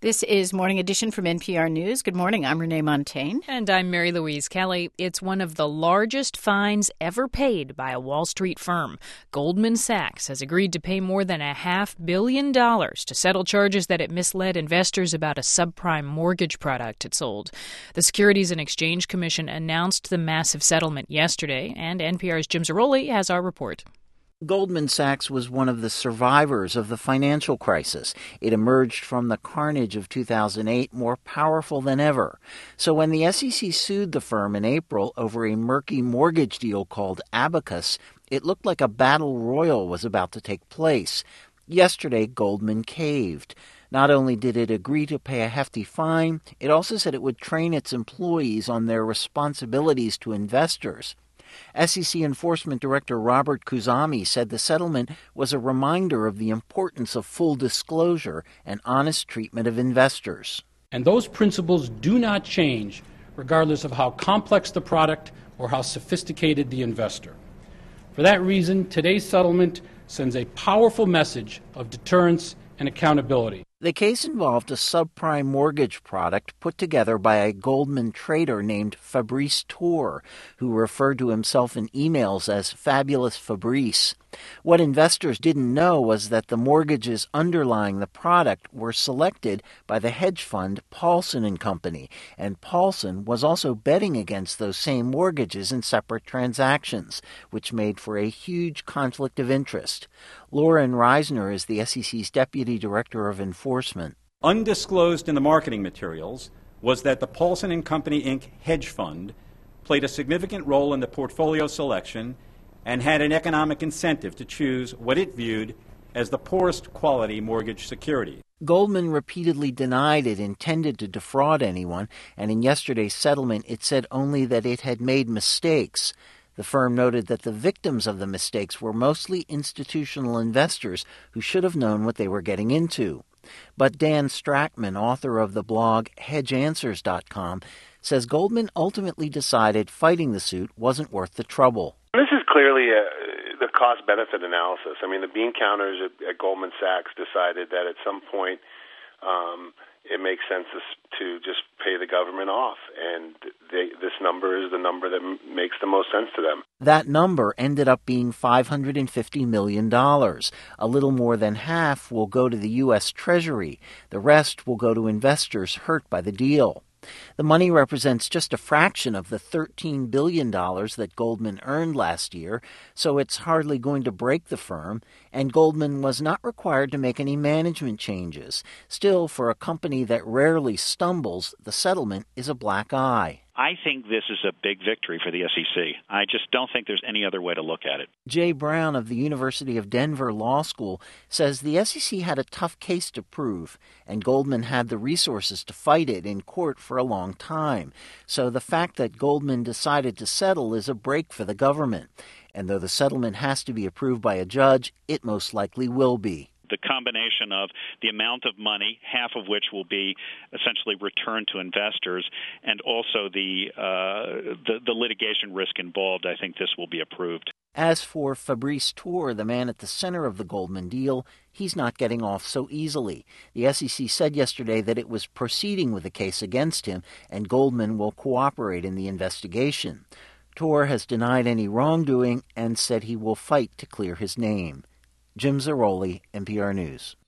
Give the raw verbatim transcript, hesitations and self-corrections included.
This is Morning Edition from N P R News. Good morning. I'm Renee Montaigne. And I'm Mary Louise Kelly. It's one of the largest fines ever paid by a Wall Street firm. Goldman Sachs has agreed to pay more than a half billion dollars to settle charges that it misled investors about a subprime mortgage product it sold. The Securities and Exchange Commission announced the massive settlement yesterday, and N P R's Jim Zarroli has our report. Goldman Sachs was one of the survivors of the financial crisis. It emerged from the carnage of two thousand eight more powerful than ever. So when the S E C sued the firm in April over a murky mortgage deal called Abacus, it looked like a battle royal was about to take place. Yesterday, Goldman caved. Not only did it agree to pay a hefty fine, it also said it would train its employees on their responsibilities to investors. S E C Enforcement Director Robert Khuzami said the settlement was a reminder of the importance of full disclosure and honest treatment of investors. And those principles do not change regardless of how complex the product or how sophisticated the investor. For that reason, today's settlement sends a powerful message of deterrence and accountability. The case involved a subprime mortgage product put together by a Goldman trader named Fabrice Tour, who referred to himself in emails as Fabulous Fabrice. What investors didn't know was that the mortgages underlying the product were selected by the hedge fund Paulson and Company, and Paulson was also betting against those same mortgages in separate transactions, which made for a huge conflict of interest. Lauren Reisner is the S E C's Deputy Director of Enforcement. Undisclosed in the marketing materials was that the Paulson and Company, Incorporated hedge fund played a significant role in the portfolio selection and had an economic incentive to choose what it viewed as the poorest quality mortgage security. Goldman repeatedly denied it intended to defraud anyone, and in yesterday's settlement it said only that it had made mistakes. The firm noted that the victims of the mistakes were mostly institutional investors who should have known what they were getting into. But Dan Strackman, author of the blog hedge answers dot com, says Goldman ultimately decided fighting the suit wasn't worth the trouble. This is clearly a, the cost-benefit analysis. I mean, the bean counters at, at Goldman Sachs decided that at some point um, it makes sense to, to just pay the government off, and they, this number is the number that m- makes the most sense to them. That number ended up being five hundred fifty million dollars. A little more than half will go to the U S Treasury. The rest will go to investors hurt by the deal. The money represents just a fraction of the thirteen billion dollars that Goldman earned last year, so it's hardly going to break the firm, and Goldman was not required to make any management changes. Still, for a company that rarely stumbles, the settlement is a black eye. I think this is a big victory for the S E C. I just don't think there's any other way to look at it. Jay Brown of the University of Denver Law School says the S E C had a tough case to prove, and Goldman had the resources to fight it in court for a long time. So the fact that Goldman decided to settle is a break for the government. And though the settlement has to be approved by a judge, it most likely will be. The combination of the amount of money, half of which will be essentially returned to investors, and also the, uh, the the litigation risk involved, I think this will be approved. As for Fabrice Tour, the man at the center of the Goldman deal, he's not getting off so easily. The S E C said yesterday that it was proceeding with a case against him, and Goldman will cooperate in the investigation. Tour has denied any wrongdoing and said he will fight to clear his name. Jim Zarroli, N P R News.